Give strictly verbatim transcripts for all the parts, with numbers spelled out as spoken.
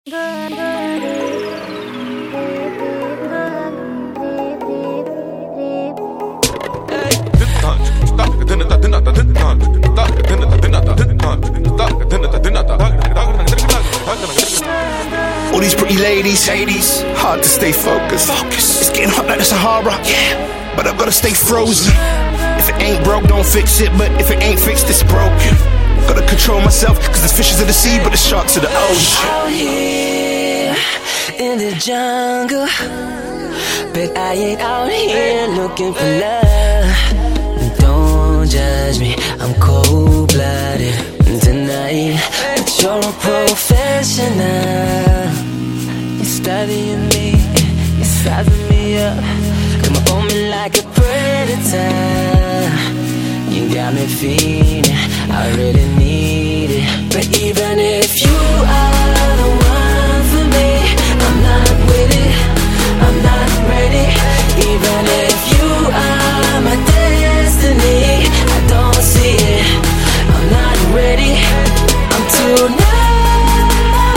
All these pretty ladies, ladies, hard to stay focused. Focus. It's getting hot like the Sahara, yeah, but I've gotta stay frozen. If it ain't broke, don't fix it, but if it ain't fixed, it's broken. Gotta control myself, cause there's fishes in the sea, but there's sharks in the ocean. Out here in the jungle, but I ain't out here looking for love. Don't judge me, I'm cold-blooded tonight, but you're a professional. You're studying me, you're sizing me up, come up on me like a predator. You got me feeling, I really need it. But even if you are the one for me, I'm not with it, I'm not ready. Even if you are my destiny, I don't see it, I'm not ready. I'm too numb,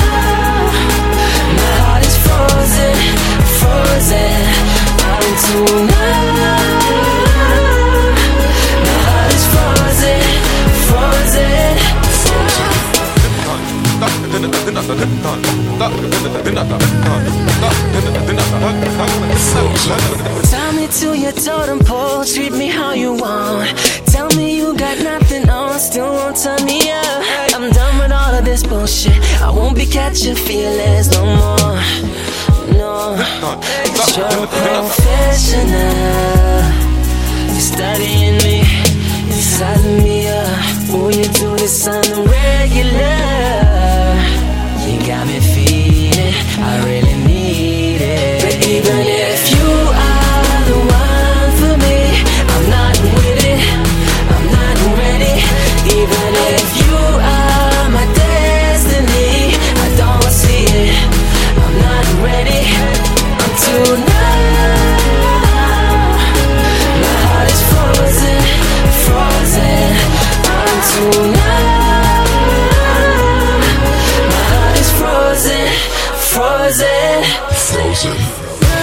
my heart is frozen, frozen. I'm too numb, my heart is frozen, frozen. Tie me to your totem pole, treat me how you want. Tell me you got nothing on, still won't turn me up. I'm done with all of this bullshit, I won't be catching feelings no more. No, cause you're a professional. You're studying me, you're sizing me up. Oh, you do this on the regular. You got me feeling, I really need it. But even if you are the one for me, I'm not with it, I'm not ready. Even if you are my destiny, I don't see it, I'm not ready. I'm too numb, my heart is frozen, frozen. I'm too numb, my heart is frozen, frozen, frozen.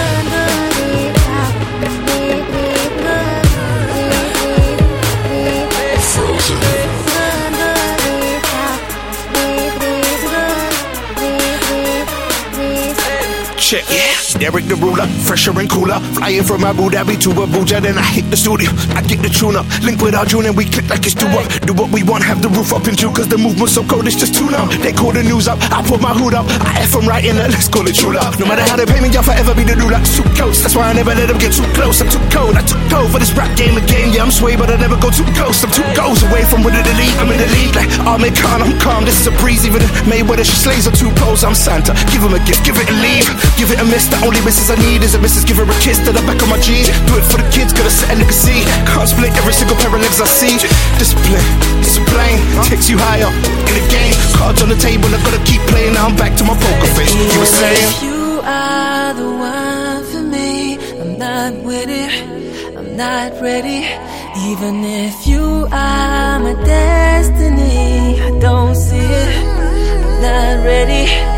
Check, yeah, Derek the ruler, fresher and cooler. Flying from Abu Dhabi to Abuja, then I hit the studio. I get the tune up, link with our June and we click like it's do up. Do what we want, have the roof up in two, cause the movement's so cold, it's just too numb. They call the news up, I put my hood up, I F them right in there, let's call it true love. No matter how they pay me, I'll forever be the ruler. Too close, that's why I never let them get too close. I'm too cold, I took cold for this rap game, the game. Yeah, I'm sway, but I never go too close. I'm two goals away from winning the league, I'm in the league like Ahmed Khan, I'm calm, this is a breeze. Even if Mayweather, she slays on two poles, I'm Santa. Give him a gift, give it and leave, give it a miss. The only misses I need is a missus, give her a kiss to the back of my jeans. Do it for the kids, gotta set and you can see. Can't split every single pair of legs I see. Discipline, discipline, takes you higher in the game. Cards on the table, I gotta keep playing. Now I'm back to my poker face. You were saying, if you are the one for me, I'm not with it, I'm not ready. Even if you are my destiny, I don't see it, I'm not ready.